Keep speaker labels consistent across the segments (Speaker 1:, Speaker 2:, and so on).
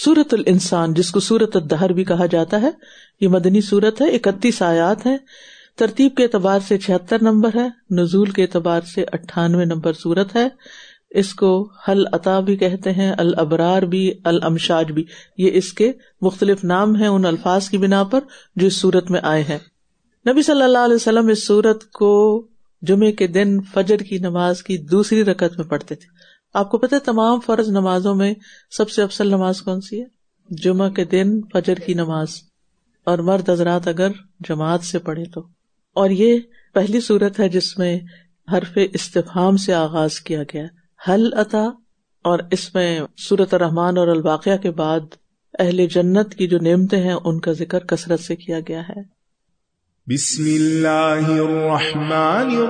Speaker 1: सूरत अल इंसान, जिसको सूरत अद-दहर भी कहा जाता है, ये मदनी सूरत है। 31 आयात है। तरतीब के एतबार से 76 नंबर है। नुज़ूल के एतबार से 98 नंबर सूरत है। इसको हल अता भी कहते हैं, अल अबरार भी, अल अमशाज भी। ये इसके मुख्तलिफ नाम हैं उन अल्फाज की बिना पर जो इस सूरत में आए हैं। नबी सल्लल्लाहु अलैहि वसल्लम इस सूरत को जुमे के दिन फजर की नमाज की दूसरी रकत में पढ़ते थे। आपको पता है तमाम फर्ज नमाजों में सबसे अफसल नमाज कौन सी है? जुमा के दिन फजर की नमाज, और मर्द हजरात अगर जमात से पढ़े तो। और ये पहली सूरत है जिसमें हरफे इस्तिफहाम से आगाज किया गया, हल अता। और इसमें सूरत रहमान और अल-वाक़िया के बाद अहले जन्नत की जो नेमतें हैं उनका जिक्र कसरत से किया गया है।
Speaker 2: बिस्मिल्लाहिर रहमानिर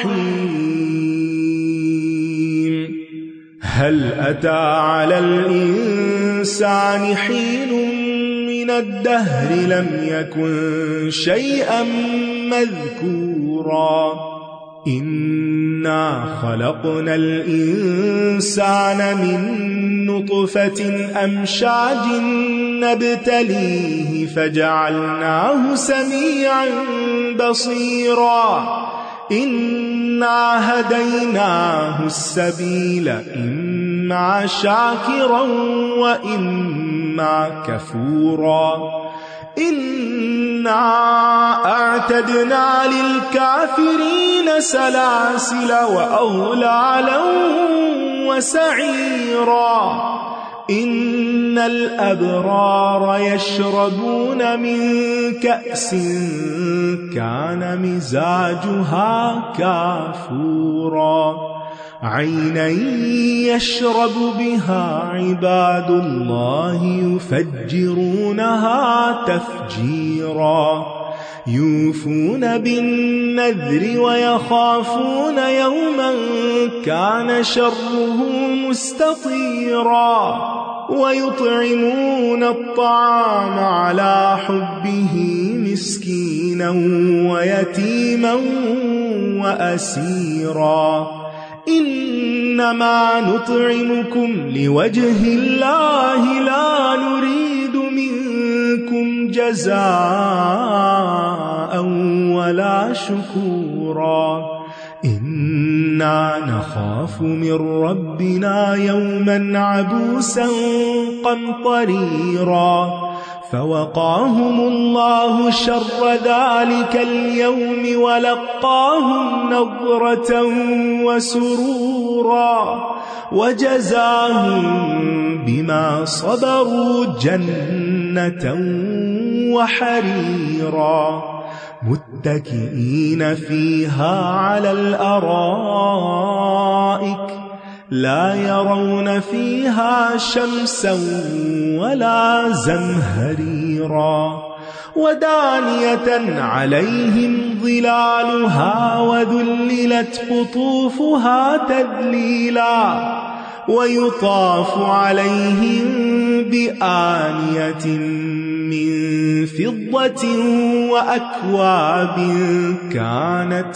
Speaker 2: रहीम। हल अता अलल इंसानि हीनुन मिनद दहरि लम यकुन शैअन मज़कूरा। इन्ना खलक़नल इंसान मिन नुत्फ़तिन अमशाजिन नब्तलीहि फजअलनाहु समीअन बसीरा। इन्ना हदैनाहु अस्सबील इम्मा शाकिरन व इम्मा कफूरा। इन्ना अअतदना लिलकाफिरीन सलासिल व अग़लालन व सईरा। इन्नल अबरार यशरबून मिन कअसिन कान मिजाजुहा काफूरा। ऐनन यशरब बिहा इबादुल्लाहि युफज्जिरूनहा तफजीरा। यूफून बिन्नज़्रि व यखाफून यौमन कान शर्रुहु मुस्ततीरा। वयुत्इमून अत्ता'ाम अला हुब्बिही मिस्कीनन व यतीमन व असीरा। इन्नमा नुत्'iमुकुम लिवजहिल्लाहि ला नुरीदु मिनकुम जज़ाअन वला शुकूरा। इन्ना नखाफु मिन रब्बिना यौमन अबूसन क़मतरीरा। फवक़ाहुमुल्लाहु शर्र ज़ालिकल यौमि वलक़्क़ाहुम नज़रतन व सुरूरा। वजज़ाहुम बिमा सबरू जन्नतन व हरीरा। मुत्तकिईन फ़ीहा अलल अराइक ला यरौन फ़ीहा शम्सन वला ज़महरीरा। वदानियतन अलैहिम ज़िलालुहा वज़ुल्लिलत क़ुतूफ़ुहा तज़लीला। वयुताफ़ु अलैहिम बिआनियतिन मिन फ़िद्दतिन व अक्वाबिन कानत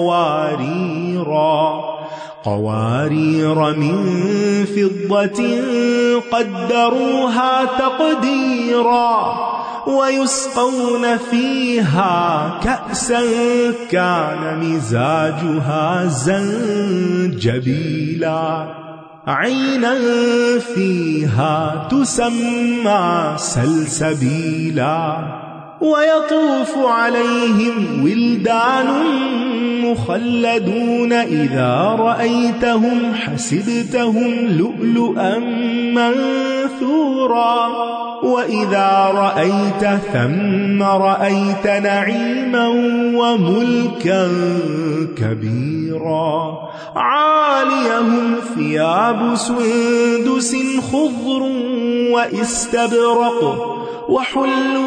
Speaker 2: क़वारीर मिन फ़िद्दतिन क़द्दरूहा तक़दीरा। वयुस्क़ौन फ़ीहा कअसन कान मिज़ाजुहा ज़ंजबीला। ऐनन फ़ीहा तुसम्मा सलसबीला। वयतूफ़ु अलैहिम विल्दानुन मुख़ल्लदून इज़ा रअयतहुम हसिबतहुम लुअलुअन मंसूरा। वइज़ा रअयत थम्म रअयत नईमन व मुल्कन कबीरा। आलियहुम सियाबु सुंदुसिन खुज़्रुन व इस्तबरक़ वहुल्लू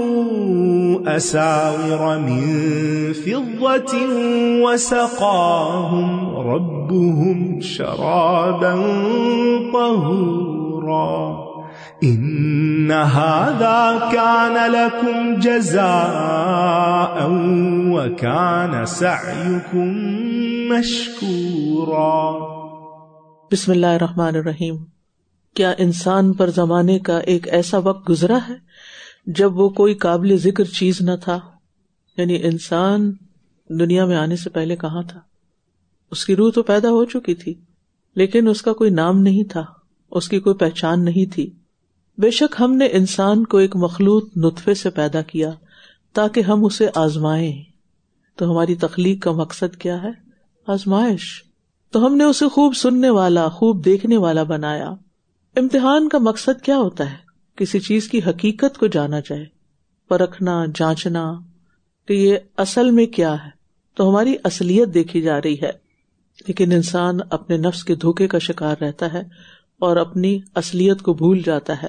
Speaker 2: असाविर मिन फ़िद्दतिन वसक़ाहुम रब्बुहुम शराबन तहूरा। इन्न हाज़ा कान लकुम जज़ाअन व कान सअयुकुम मशकूरा।
Speaker 1: बिस्मिल्लाहिर्रहमानिर्रहीम। کیا انسان پر زمانے کا ایک ایسا وقت گزرا ہے جب وہ کوئی قابل ذکر چیز نہ تھا؟ یعنی انسان دنیا میں آنے سے پہلے کہاں تھا؟ اس کی روح تو پیدا ہو چکی تھی، لیکن اس کا کوئی نام نہیں تھا، اس کی کوئی پہچان نہیں تھی۔ بے شک ہم نے انسان کو ایک مخلوط نطفے سے پیدا کیا تاکہ ہم اسے آزمائیں۔ تو ہماری تخلیق کا مقصد کیا ہے؟ آزمائش۔ تو ہم نے اسے خوب سننے والا، خوب دیکھنے والا بنایا۔ امتحان کا مقصد کیا ہوتا ہے؟ کسی چیز کی حقیقت کو جانا جائے، پرکھنا، جانچنا کہ یہ اصل میں کیا ہے۔ تو ہماری اصلیت دیکھی جا رہی ہے، لیکن انسان اپنے نفس کے دھوکے کا شکار رہتا ہے اور اپنی اصلیت کو بھول جاتا ہے۔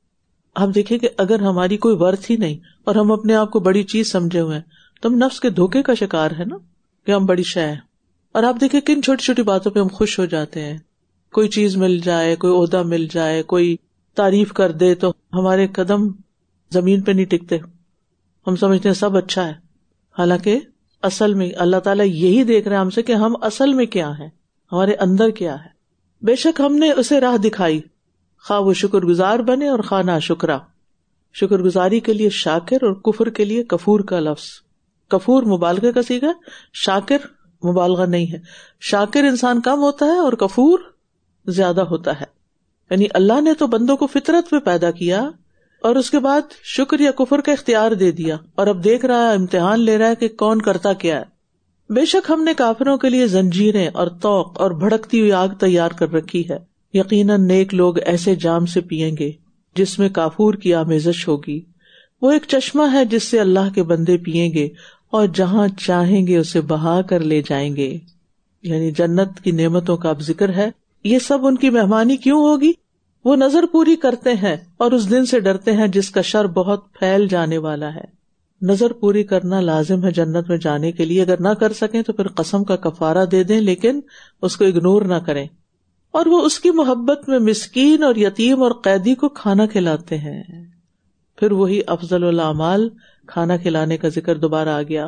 Speaker 1: آپ دیکھیں کہ اگر ہماری کوئی ورتھ ہی نہیں اور ہم اپنے آپ کو بڑی چیز سمجھے ہوئے ہیں تو ہم نفس کے دھوکے کا شکار ہے نا، کہ ہم بڑی شے ہیں۔ اور آپ دیکھیں کن چھوٹی چھوٹی باتوں پہ ہم خوش ہو جاتے ہیں، کوئی چیز مل جائے، کوئی عہدہ مل جائے، کوئی تعریف کر دے تو ہمارے قدم زمین پہ نہیں ٹکتے، ہم سمجھتے ہیں سب اچھا ہے، حالانکہ اصل میں اللہ تعالیٰ یہی دیکھ رہے ہیں ہم سے کہ ہم اصل میں کیا ہیں، ہمارے اندر کیا ہے۔ بے شک ہم نے اسے راہ دکھائی، خواہ وہ شکر گزار بنے اور خواہ ناشکرا۔ شکر گزاری کے لیے شاکر اور کفر کے لیے کفور کا لفظ۔ کفور مبالغہ کا صیغہ، شاکر مبالغہ نہیں ہے۔ شاکر انسان کم ہوتا ہے اور کفور زیادہ ہوتا ہے۔ یعنی اللہ نے تو بندوں کو فطرت پہ پیدا کیا اور اس کے بعد شکر یا کفر کا اختیار دے دیا، اور اب دیکھ رہا ہے، امتحان لے رہا ہے کہ کون کرتا کیا ہے۔ بے شک ہم نے کافروں کے لیے زنجیریں اور طوق اور بھڑکتی ہوئی آگ تیار کر رکھی ہے۔ یقیناً نیک لوگ ایسے جام سے پیئیں گے جس میں کافور کی آمیزش ہوگی۔ وہ ایک چشمہ ہے جس سے اللہ کے بندے پیئیں گے اور جہاں چاہیں گے اسے بہا کر لے جائیں گے۔ یعنی جنت کی نعمتوں کا اب ذکر ہے۔ یہ سب ان کی مہمانی کیوں ہوگی؟ وہ نظر پوری کرتے ہیں اور اس دن سے ڈرتے ہیں جس کا شر بہت پھیل جانے والا ہے۔ نظر پوری کرنا لازم ہے جنت میں جانے کے لیے، اگر نہ کر سکیں تو پھر قسم کا کفارہ دے دیں، لیکن اس کو اگنور نہ کریں۔ اور وہ اس کی محبت میں مسکین اور یتیم اور قیدی کو کھانا کھلاتے ہیں۔ پھر وہی افضل الاعمال کھانا کھلانے کا ذکر دوبارہ آ گیا۔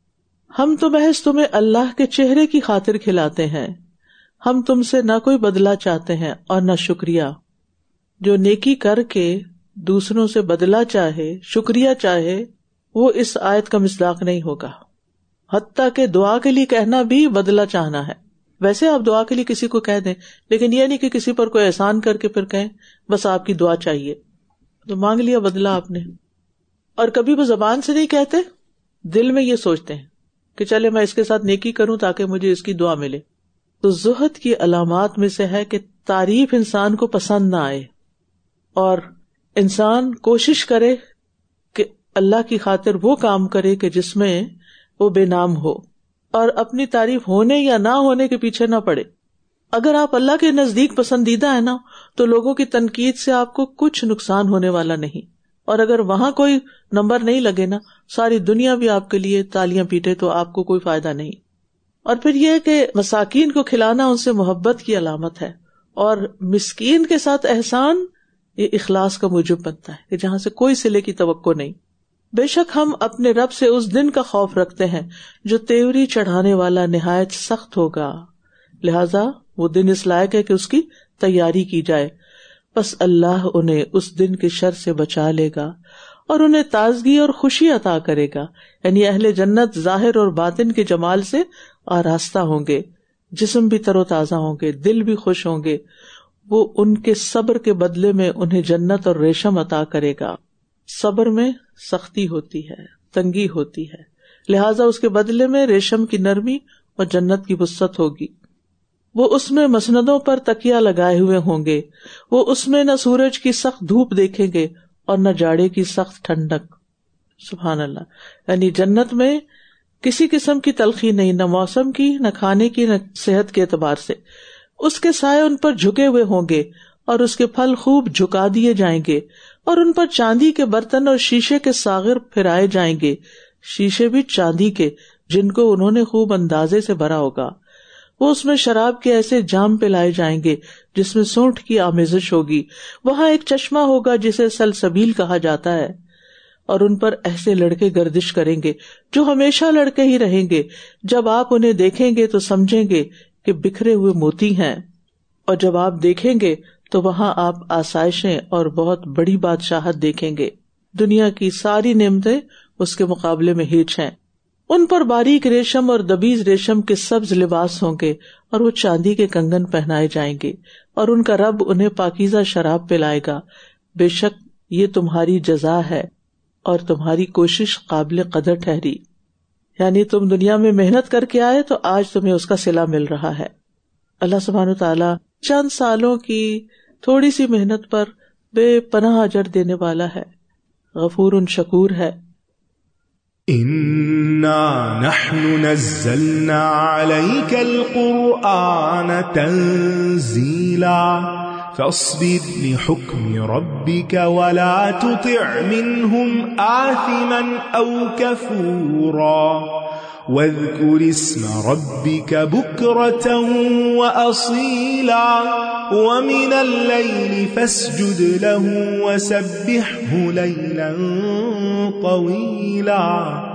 Speaker 1: ہم تو محض تمہیں اللہ کے چہرے کی خاطر کھلاتے ہیں، ہم تم سے نہ کوئی بدلہ چاہتے ہیں اور نہ شکریہ۔ جو نیکی کر کے دوسروں سے بدلہ چاہے، شکریہ چاہے، وہ اس آیت کا مصداق نہیں ہوگا۔ حتیٰ کہ دعا کے لیے کہنا بھی بدلہ چاہنا ہے۔ ویسے آپ دعا کے لیے کسی کو کہہ دیں، لیکن یہ نہیں کہ کسی پر کوئی احسان کر کے پھر کہیں بس آپ کی دعا چاہیے، تو مانگ لیا بدلہ آپ نے۔ اور کبھی وہ زبان سے نہیں کہتے، دل میں یہ سوچتے ہیں کہ چلے میں اس کے ساتھ نیکی کروں تاکہ مجھے اس کی دعا ملے۔ تو زہد کی علامات میں سے ہے کہ تعریف انسان کو پسند نہ آئے، اور انسان کوشش کرے کہ اللہ کی خاطر وہ کام کرے کہ جس میں وہ بے نام ہو، اور اپنی تعریف ہونے یا نہ ہونے کے پیچھے نہ پڑے۔ اگر آپ اللہ کے نزدیک پسندیدہ ہے نا، تو لوگوں کی تنقید سے آپ کو کچھ نقصان ہونے والا نہیں، اور اگر وہاں کوئی نمبر نہیں لگے نا، ساری دنیا بھی آپ کے لیے تالیاں پیٹے تو آپ کو کوئی فائدہ نہیں۔ اور پھر یہ کہ مساکین کو کھلانا ان سے محبت کی علامت ہے، اور مسکین کے ساتھ احسان یہ اخلاص کا موجب بنتا ہے کہ جہاں سے کوئی صلے کی توقع نہیں۔ بے شک ہم اپنے رب سے اس دن کا خوف رکھتے ہیں جو تیوری چڑھانے والا نہایت سخت ہوگا، لہذا وہ دن اس لائق ہے کہ اس کی تیاری کی جائے۔ بس اللہ انہیں اس دن کے شر سے بچا لے گا اور انہیں تازگی اور خوشی عطا کرے گا، یعنی اہل جنت ظاہر اور باطن کے جمال سے آراستہ ہوں گے، جسم بھی تر و تازہ ہوں گے، دل بھی خوش ہوں گے۔ وہ ان کے صبر کے بدلے میں انہیں جنت اور ریشم عطا کرے گا۔ صبر میں سختی ہوتی ہے، تنگی ہوتی ہے، لہٰذا اس کے بدلے میں ریشم کی نرمی اور جنت کی وسعت ہوگی۔ وہ اس میں مسندوں پر تکیہ لگائے ہوئے ہوں گے، وہ اس میں نہ سورج کی سخت دھوپ دیکھیں گے اور نہ جاڑے کی سخت ٹھنڈک۔ سبحان اللہ، یعنی جنت میں کسی قسم کی تلخی نہیں، نہ موسم کی، نہ کھانے کی، نہ صحت کے اعتبار سے۔ اس کے سائے ان پر جھکے ہوئے ہوں گے اور اس کے پھل خوب جھکا دیے جائیں گے، اور ان پر چاندی کے برتن اور شیشے کے ساغر پھرائے جائیں گے، شیشے بھی چاندی کے جن کو انہوں نے خوب اندازے سے بھرا ہوگا۔ وہ اس میں شراب کے ایسے جام پلائے جائیں گے جس میں سونٹ کی آمیزش ہوگی۔ وہاں ایک چشمہ ہوگا جسے سلسبیل کہا جاتا ہے، اور ان پر ایسے لڑکے گردش کریں گے جو ہمیشہ لڑکے ہی رہیں گے۔ جب آپ انہیں دیکھیں گے تو سمجھیں گے کہ بکھرے ہوئے موتی ہیں، اور جب آپ دیکھیں گے تو وہاں آپ آسائشیں اور بہت بڑی بادشاہت دیکھیں گے. دنیا کی ساری نعمتیں اس کے مقابلے میں ہیچ ہیں. ان پر باریک ریشم اور دبیز ریشم کے سبز لباس ہوں گے اور وہ چاندی کے کنگن پہنائے جائیں گے اور ان کا رب انہیں پاکیزہ شراب پلائے گا. بے شک یہ تمہاری جزا ہے اور تمہاری کوشش قابل قدر ٹھہری. یعنی تم دنیا میں محنت کر کے آئے تو آج تمہیں اس کا صلہ مل رہا ہے. اللہ سبحانہ وتعالیٰ چند سالوں کی تھوڑی سی محنت پر بے پناہ اجر دینے والا ہے، غفور شکور ہے.
Speaker 2: إنا نحن نزلنا عليك القرآن تنزيلا فاصبر لحكم ربك ولا تطع منهم آثما أو كفورا واذكر اسم ربك بكرة وأصيلا ومن الليل فاسجد له وسبحه ليلا طويلا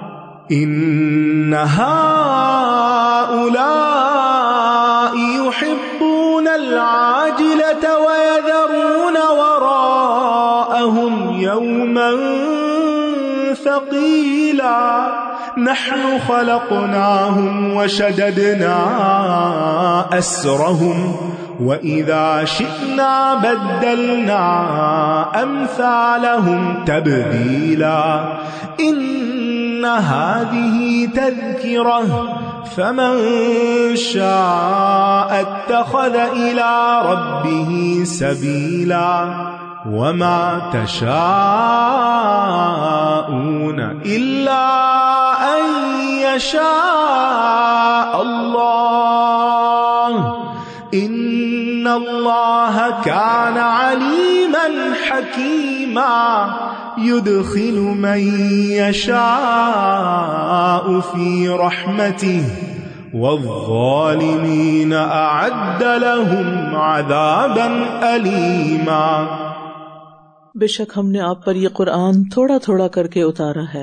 Speaker 2: إن هؤلاء يحبون العاجلة ويذرون وراءهم يوما ثقيلا نحن خلقناهم وشددنا أسرهم وَإِذَا شِئْنَا بَدَّلْنَا أَمْثَالَهُمْ تَبْدِيلًا إِنَّ هَذِهِ تَذْكِرَةٌ فَمَنْ شَاءَ اتَّخَذَ إِلَى رَبِّهِ سَبِيلًا وَمَا تَشَاءُونَ إِلَّا أَنْ يَشَاءَ اللَّهُ إِنَّ اللَّهَ كَانَ عَلِيمًا حَكِيمًا يُدْخِلُ مَن يَشَاءُ فِي رَحْمَتِهِ وَالظَّالِمِينَ أَعَدَّ لَهُمْ عَذَابًا أَلِيمًا.
Speaker 1: بے شک ہم نے آپ پر یہ قرآن تھوڑا تھوڑا کر کے اتارا ہے.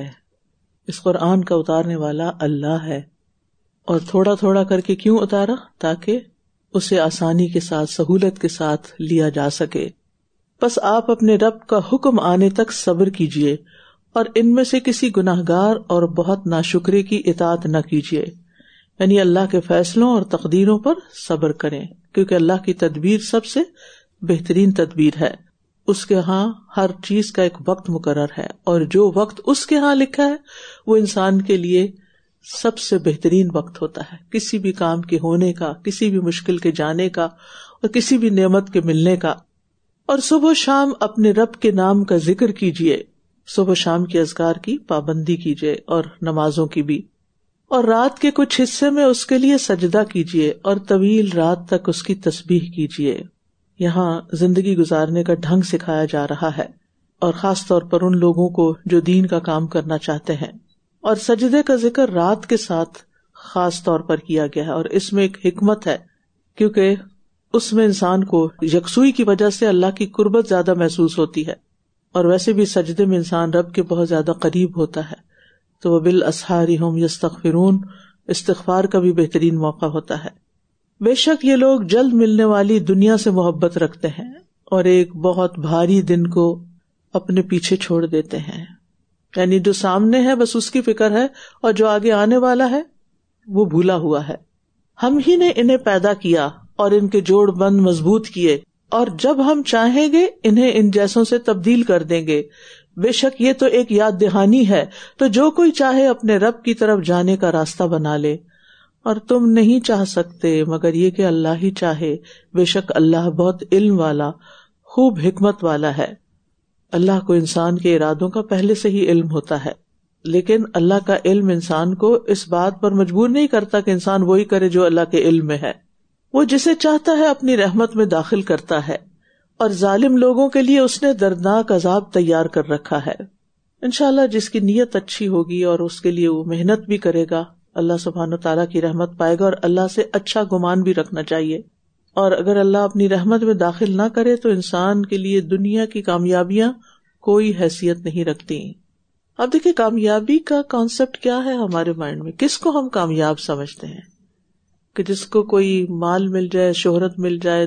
Speaker 1: اس قرآن کا اتارنے والا اللہ ہے. اور تھوڑا تھوڑا کر کے کیوں اتارا؟ تاکہ اسے آسانی کے ساتھ سہولت کے ساتھ لیا جا سکے. بس آپ اپنے رب کا حکم آنے تک صبر کیجیے اور ان میں سے کسی گناہگار اور بہت ناشکرے کی اطاعت نہ کیجیے. یعنی اللہ کے فیصلوں اور تقدیروں پر صبر کریں، کیونکہ اللہ کی تدبیر سب سے بہترین تدبیر ہے. اس کے ہاں ہر چیز کا ایک وقت مقرر ہے، اور جو وقت اس کے ہاں لکھا ہے وہ انسان کے لیے سب سے بہترین وقت ہوتا ہے، کسی بھی کام کے ہونے کا، کسی بھی مشکل کے جانے کا، اور کسی بھی نعمت کے ملنے کا. اور صبح و شام اپنے رب کے نام کا ذکر کیجیے. صبح و شام کے اذکار کی پابندی کیجیے اور نمازوں کی بھی. اور رات کے کچھ حصے میں اس کے لیے سجدہ کیجیے اور طویل رات تک اس کی تسبیح کیجیے. یہاں زندگی گزارنے کا ڈھنگ سکھایا جا رہا ہے، اور خاص طور پر ان لوگوں کو جو دین کا کام کرنا چاہتے ہیں. اور سجدے کا ذکر رات کے ساتھ خاص طور پر کیا گیا ہے، اور اس میں ایک حکمت ہے، کیونکہ اس میں انسان کو یکسوئی کی وجہ سے اللہ کی قربت زیادہ محسوس ہوتی ہے، اور ویسے بھی سجدے میں انسان رب کے بہت زیادہ قریب ہوتا ہے. تو وَبِالْأَسْحَارِ هُمْ يَسْتَغْفِرُونَ، استغفار کا بھی بہترین موقع ہوتا ہے. بے شک یہ لوگ جلد ملنے والی دنیا سے محبت رکھتے ہیں اور ایک بہت بھاری دن کو اپنے پیچھے چھوڑ دیتے ہیں. یعنی جو سامنے ہے بس اس کی فکر ہے، اور جو آگے آنے والا ہے وہ بھولا ہوا ہے. ہم ہی نے انہیں پیدا کیا اور ان کے جوڑ بند مضبوط کیے، اور جب ہم چاہیں گے انہیں ان جیسوں سے تبدیل کر دیں گے. بے شک یہ تو ایک یاد دہانی ہے. تو جو کوئی چاہے اپنے رب کی طرف جانے کا راستہ بنا لے، اور تم نہیں چاہ سکتے مگر یہ کہ اللہ ہی چاہے. بے شک اللہ بہت علم والا، خوب حکمت والا ہے. اللہ کو انسان کے ارادوں کا پہلے سے ہی علم ہوتا ہے، لیکن اللہ کا علم انسان کو اس بات پر مجبور نہیں کرتا کہ انسان وہی کرے جو اللہ کے علم میں ہے. وہ جسے چاہتا ہے اپنی رحمت میں داخل کرتا ہے، اور ظالم لوگوں کے لیے اس نے دردناک عذاب تیار کر رکھا ہے. انشاءاللہ جس کی نیت اچھی ہوگی اور اس کے لیے وہ محنت بھی کرے گا، اللہ سبحانہ تعالیٰ کی رحمت پائے گا. اور اللہ سے اچھا گمان بھی رکھنا چاہیے. اور اگر اللہ اپنی رحمت میں داخل نہ کرے تو انسان کے لیے دنیا کی کامیابیاں کوئی حیثیت نہیں رکھتی. اب دیکھیں کامیابی کا کانسیپٹ کیا ہے ہمارے مائنڈ میں. کس کو ہم کامیاب سمجھتے ہیں؟ کہ جس کو کوئی مال مل جائے، شہرت مل جائے،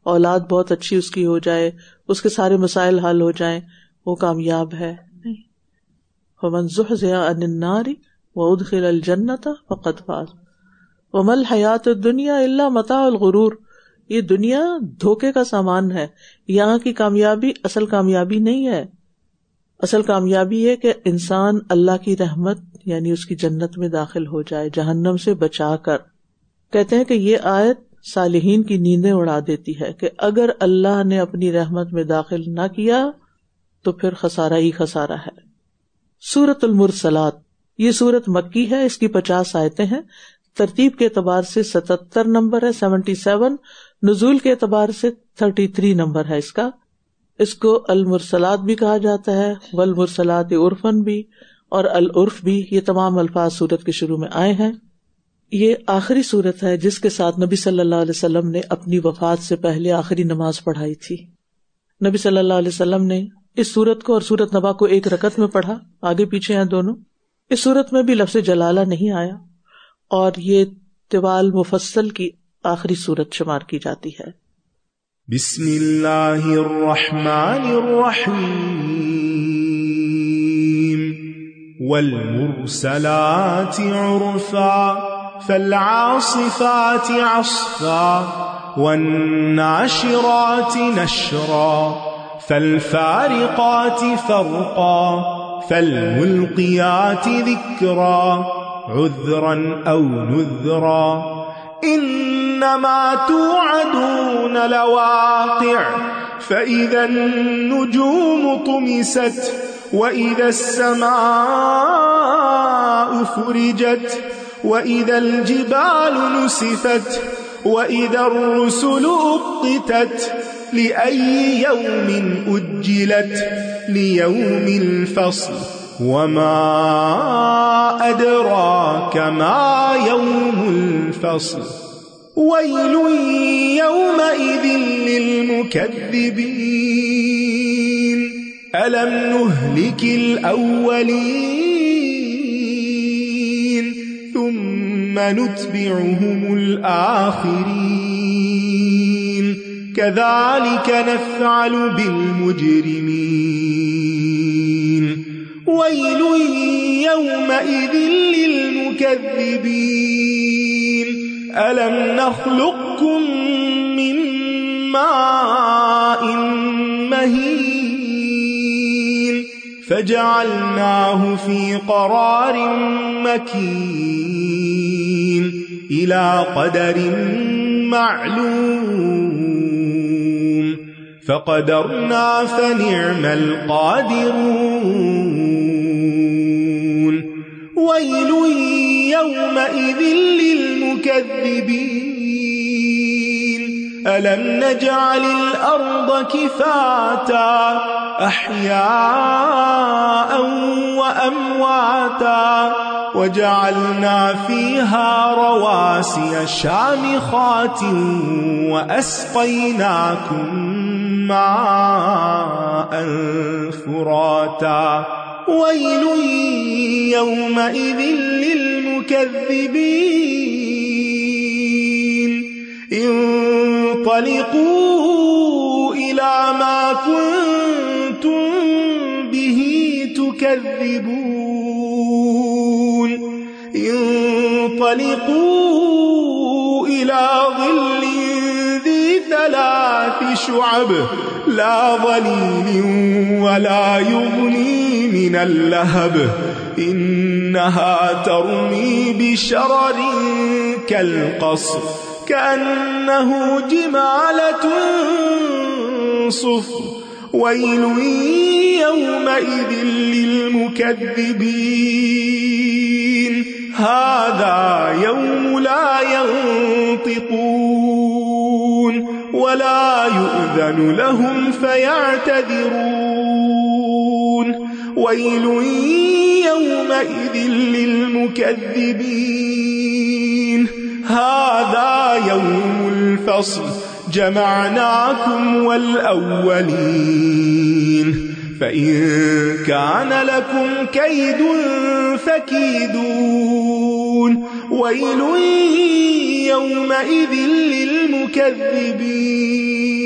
Speaker 1: औलाद बहुत अच्छी उसकी हो जाए, उसके सारे मसाइल हल हो जाएं, वो कामयाब है? नहीं। फमन ज़ुहज़िहा अनिन नारी व उदखिलल जन्नता फ़क़द फ़ाज़ वमल हयातुद दुनिया इल्ला मताउल गुरूर। ये दुनिया धोखे का सामान है, यहाँ की कामयाबी असल कामयाबी नहीं है। असल कामयाबी है कि इंसान अल्लाह की रहमत यानी उसकी जन्नत में दाखिल हो जाए, जहन्नम से बचाकर। कहते हैं कि ये आयत सालिहीन की नींदें उड़ा देती है कि अगर अल्लाह ने अपनी रहमत में दाखिल ना किया तो फिर खसारा ही खसारा है। सूरतुल मुरसलात, ये सूरत मक्की है, इसकी 50 आयतें हैं। तरतीब के एतबार से 77 नंबर है, 77। नुज़ूल के एतबार से 33 नंबर है इसका। इसको अल मुरसलात भी कहा जाता है, वल मुरसलात उर्फन भी और अल उर्फ भी। ये तमाम अल्फाज सूरत के शुरू में आए हैं। ये आखिरी सूरत है जिसके साथ नबी सल्लल्लाहु अलैहि वसल्लम ने अपनी वफात से पहले आखिरी नमाज पढ़ाई थी। नबी सल्लल्लाहु अलैहि वसल्लम ने इस सूरत को और सूरत नबा को एक रकत में पढ़ा, आगे पीछे हैं दोनों। इस सूरत में भी लफ्ज़ जलाला नहीं आया और ये तिवाल मुफस्सल की आखिरी सूरत शुमार की जाती है।
Speaker 2: बिस्मिल्लाहिर्रहमानिर्रहीम वल मुरसलाति उर्फा फल्आसिफाति अस्फा वन्नाशिराति नशरा फल्फारिकाति फरका फल्मुल्कियाति ذिक्रा عذرا أو نذرا إنما توعدون لواقع فإذا النجوم طمست وإذا السماء فرجت وإذا الجبال نسفت وإذا الرسل أقتت لأي يوم أجلت ليوم الفصل وما أدراك ما يوم الفصل ويل يومئذ للمكذبين ألم نهلك الأولين ثم نتبعهم الآخرين كذلك نفعل بالمجرمين ويل يومئذ للمكذبين ألم نخلقكم من ماء مهين فجعلناه في قرار مكين إلى قدر معلوم فقدرنا فنعم القادرون ويل يومئذ للمكذبين ألم نجعل الأرض كفاتا أحياء وأمواتا وجعلنا فيها رواسي شامخات وأسقيناكم ماء فراتا ويل يومئذ للمكذبين انطلقوا إلى ما كنتم به تكذبون انطلقوا إلى ظل ذي 3 شعب لا ظليل ولا يغني من اللهب إنها ترمي بشرر كالقصر كأنه جمالة صفر ويل يومئذ للمكذبين هذا يوم لا ينطقون ولا يؤذن لهم فيعتذرون ويل يومئذ للمكذبين هذا يوم الفصل جمعناكم والأولين فإن كان لكم كيد فكيدون ويل يومئذ للمكذبين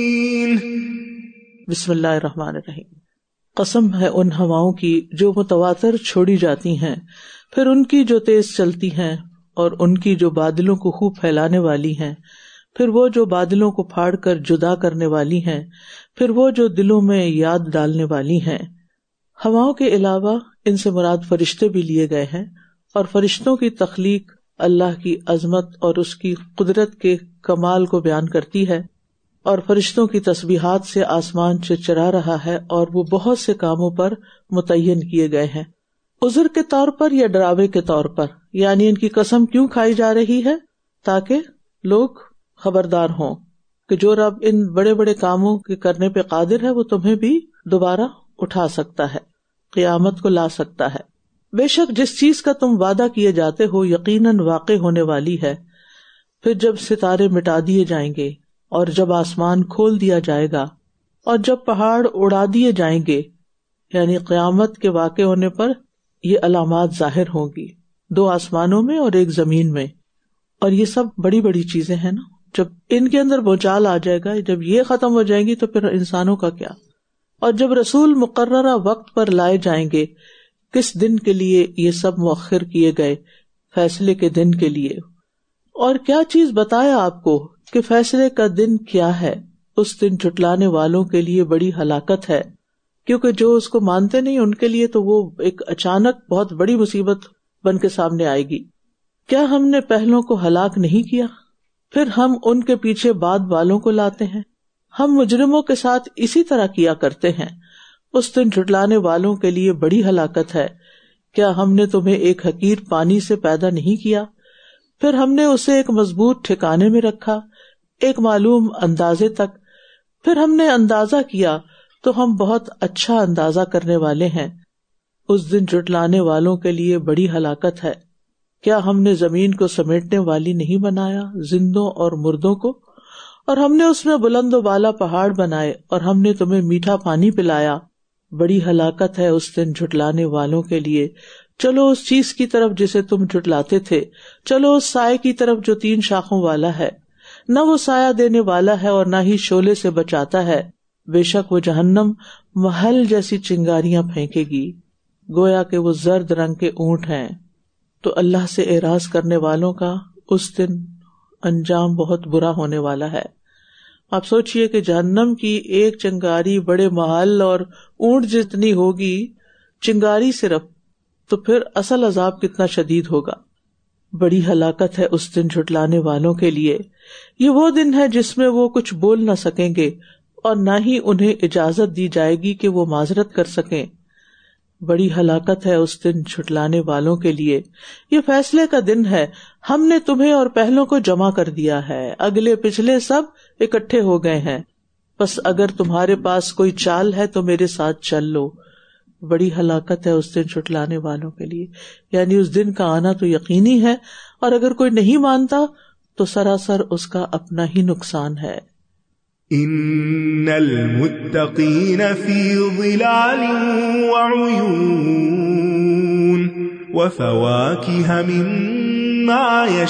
Speaker 1: بسم اللہ الرحمن الرحیم۔ قسم ہے ان ہواؤں کی جو متواتر چھوڑی جاتی ہیں، پھر ان کی جو تیز چلتی ہیں، اور ان کی جو بادلوں کو خوب پھیلانے والی ہیں، پھر وہ جو بادلوں کو پھاڑ کر جدا کرنے والی ہیں، پھر وہ جو دلوں میں یاد ڈالنے والی ہیں۔ ہواؤں کے علاوہ ان سے مراد فرشتے بھی لیے گئے ہیں، اور فرشتوں کی تخلیق اللہ کی عظمت اور اس کی قدرت کے کمال کو بیان کرتی ہے، اور فرشتوں کی تسبیحات سے آسمان چرچرا رہا ہے، اور وہ بہت سے کاموں پر متعین کیے گئے ہیں، عذر کے طور پر یا ڈراوے کے طور پر۔ یعنی ان کی قسم کیوں کھائی جا رہی ہے؟ تاکہ لوگ خبردار ہوں کہ جو رب ان بڑے بڑے کاموں کے کرنے پہ قادر ہے، وہ تمہیں بھی دوبارہ اٹھا سکتا ہے، قیامت کو لا سکتا ہے۔ بے شک جس چیز کا تم وعدہ کیے جاتے ہو یقیناً واقع ہونے والی ہے۔ پھر جب ستارے مٹا دیے جائیں گے، اور جب آسمان کھول دیا جائے گا، اور جب پہاڑ اڑا دیے جائیں گے، یعنی قیامت کے واقع ہونے پر یہ علامات ظاہر ہوں گی، 2 آسمانوں میں اور 1 زمین میں۔ اور یہ سب بڑی بڑی چیزیں ہیں نا، جب ان کے اندر بھونچال آ جائے گا، جب یہ ختم ہو جائیں گی تو پھر انسانوں کا کیا؟ اور جب رسول مقررہ وقت پر لائے جائیں گے، کس دن کے لیے یہ سب مؤخر کیے گئے؟ فیصلے کے دن کے لیے۔ اور کیا چیز بتایا آپ کو کہ فیصلے کا دن کیا ہے؟ اس دن جھٹلانے والوں کے لیے بڑی ہلاکت ہے، کیونکہ جو اس کو مانتے نہیں ان کے لیے تو وہ ایک اچانک بہت بڑی مصیبت بن کے سامنے آئے گی۔ کیا ہم نے پہلوں کو ہلاک نہیں کیا؟ پھر ہم ان کے پیچھے بعد والوں کو لاتے ہیں۔ ہم مجرموں کے ساتھ اسی طرح کیا کرتے ہیں۔ اس دن جھٹلانے والوں کے لیے بڑی ہلاکت ہے۔ کیا ہم نے تمہیں ایک حقیر پانی سے پیدا نہیں کیا؟ پھر ہم نے اسے ایک مضبوط ٹھکانے میں رکھا، ایک معلوم اندازے تک۔ پھر ہم نے اندازہ کیا تو ہم بہت اچھا اندازہ کرنے والے ہیں۔ اس دن جھٹلانے والوں کے لیے بڑی ہلاکت ہے۔ کیا ہم نے زمین کو سمیٹنے والی نہیں بنایا، زندوں اور مردوں کو؟ اور ہم نے اس میں بلند و بالا پہاڑ بنائے، اور ہم نے تمہیں میٹھا پانی پلایا۔ بڑی ہلاکت ہے اس دن جھٹلانے والوں کے لیے۔ چلو اس چیز کی طرف جسے تم جھٹلاتے تھے، چلو اس سائے کی طرف جو 3 شاخوں والا ہے، نہ وہ سایہ دینے والا ہے اور نہ ہی شعلے سے بچاتا ہے۔ بے شک وہ جہنم محل جیسی چنگاریاں پھینکے گی، گویا کہ وہ زرد رنگ کے اونٹ ہیں۔ تو اللہ سے اعراض کرنے والوں کا اس دن انجام بہت برا ہونے والا ہے۔ آپ سوچئے کہ جہنم کی ایک چنگاری بڑے محل اور اونٹ جتنی ہوگی، چنگاری صرف، تو پھر اصل عذاب کتنا شدید ہوگا۔ بڑی ہلاکت ہے اس دن جھٹلانے والوں کے لیے۔ یہ وہ دن ہے جس میں وہ کچھ بول نہ سکیں گے، اور نہ ہی انہیں اجازت دی جائے گی کہ وہ معذرت کر سکیں۔ بڑی ہلاکت ہے اس دن جھٹلانے والوں کے لیے۔ یہ فیصلے کا دن ہے۔ ہم نے تمہیں اور پہلوں کو جمع کر دیا ہے، اگلے پچھلے سب اکٹھے ہو گئے ہیں، بس اگر تمہارے پاس کوئی چال ہے تو میرے ساتھ چل لو۔ بڑی ہلاکت ہے اس دن جھٹلانے والوں کے لیے، یعنی اس دن کا آنا تو یقینی ہے، اور اگر کوئی نہیں مانتا تو سراسر اس کا اپنا ہی نقصان ہے۔
Speaker 2: ان المتقین فی ظلال وعیون وفواکہ مما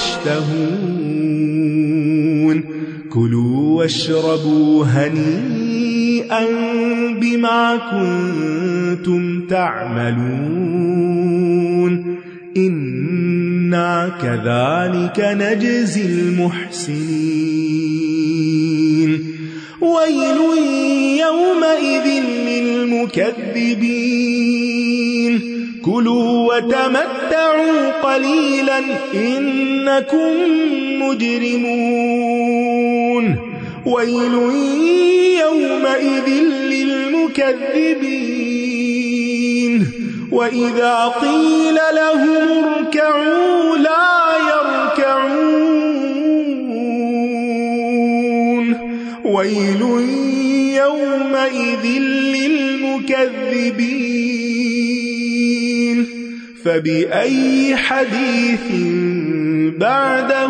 Speaker 2: یشتہون کلوا واشربوا ہنیئا بما کنتم تعملون انا کذالک نجزی المحسنین ویل یومئذ للمکذبین کلوا وتمتعوا قلیلا انکم مجرمون ویل یومئذ للمکذبین وَإِذَا قِيلَ لَهُمُ ارْكَعُوا لَا يَرْكَعُونَ وَيْلٌ يَوْمَئِذٍ لِّلْمُكَذِّبِينَ فَبِأَيِّ حَدِيثٍ بَعْدَهُ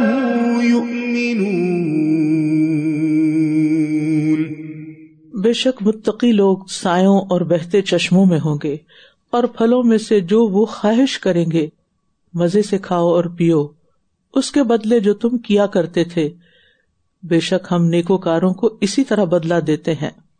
Speaker 2: يُؤْمِنُونَ۔
Speaker 1: بے شک متقی لوگ سایوں اور بہتے چشموں میں ہوں گے، اور پھلوں میں سے جو وہ خواہش کریں گے، مزے سے کھاؤ اور پیو، اس کے بدلے جو تم کیا کرتے تھے، بے شک ہم نیکوکاروں کو اسی طرح بدلہ دیتے ہیں۔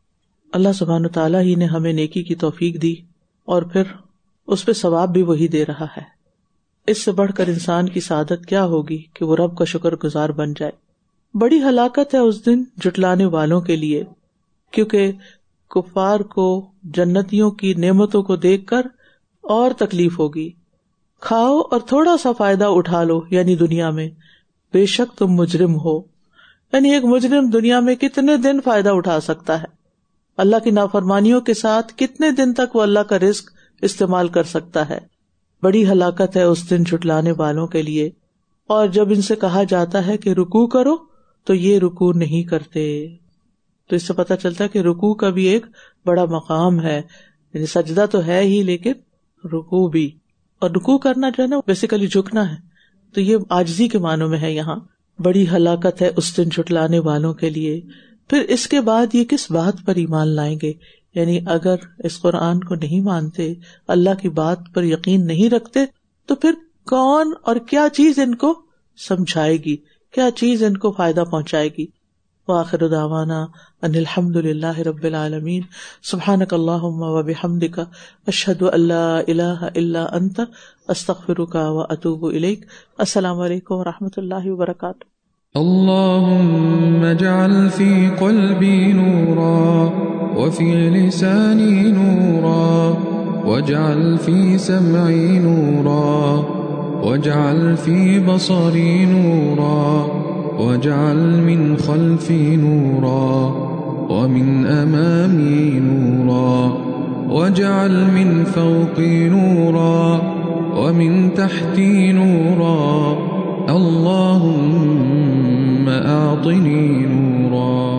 Speaker 1: اللہ سبحانہ تعالیٰ ہی نے ہمیں نیکی کی توفیق دی اور پھر اس پہ ثواب بھی وہی دے رہا ہے. اس سے بڑھ کر انسان کی سعادت کیا ہوگی کہ وہ رب کا شکر گزار بن جائے. بڑی ہلاکت ہے اس دن جھٹلانے والوں کے لیے، کیونکہ کفار کو جنتیوں کی نعمتوں کو دیکھ کر اور تکلیف ہوگی. کھاؤ اور تھوڑا سا فائدہ اٹھا لو، یعنی دنیا میں، بے شک تم مجرم ہو. یعنی ایک مجرم دنیا میں کتنے دن فائدہ اٹھا سکتا ہے؟ اللہ کی نافرمانیوں کے ساتھ کتنے دن تک وہ اللہ کا رزق استعمال کر سکتا ہے؟ بڑی ہلاکت ہے اس دن جھٹلانے والوں کے لیے. اور جب ان سے کہا جاتا ہے کہ رکوع کرو تو یہ رکوع نہیں کرتے. تو اس سے پتہ چلتا ہے کہ رکوع کا بھی ایک بڑا مقام ہے. یعنی سجدہ تو ہے ہی لیکن رکوع بھی، اور رکوع کرنا جو ہے نا بیسیکلی جھکنا ہے، تو یہ عاجزی کے معنوں میں ہے یہاں. بڑی ہلاکت ہے اس دن جھٹلانے والوں کے لیے. پھر اس کے بعد یہ کس بات پر ایمان لائیں گے؟ یعنی اگر اس قرآن کو نہیں مانتے، اللہ کی بات پر یقین نہیں رکھتے، تو پھر کون اور کیا چیز ان کو سمجھائے گی، کیا چیز ان کو فائدہ پہنچائے گی؟ وآخر دعوانا ان الحمد للہ رب العالمین. سبحانک اللہم وبحمدک، اشہد ان لا الہ الا انت، استغفرک واتوب الیک. السلام علیکم ورحمۃ اللہ وبرکاتہ.
Speaker 3: اللهم اجعل في قلبي نورا وفي لساني نورا واجعل في سمعي نورا واجعل في بصري نورا واجعل من خلفي نورا ومن أمامي نورا واجعل من فوقي نورا ومن تحتي نورا اللهم أعطني نورا.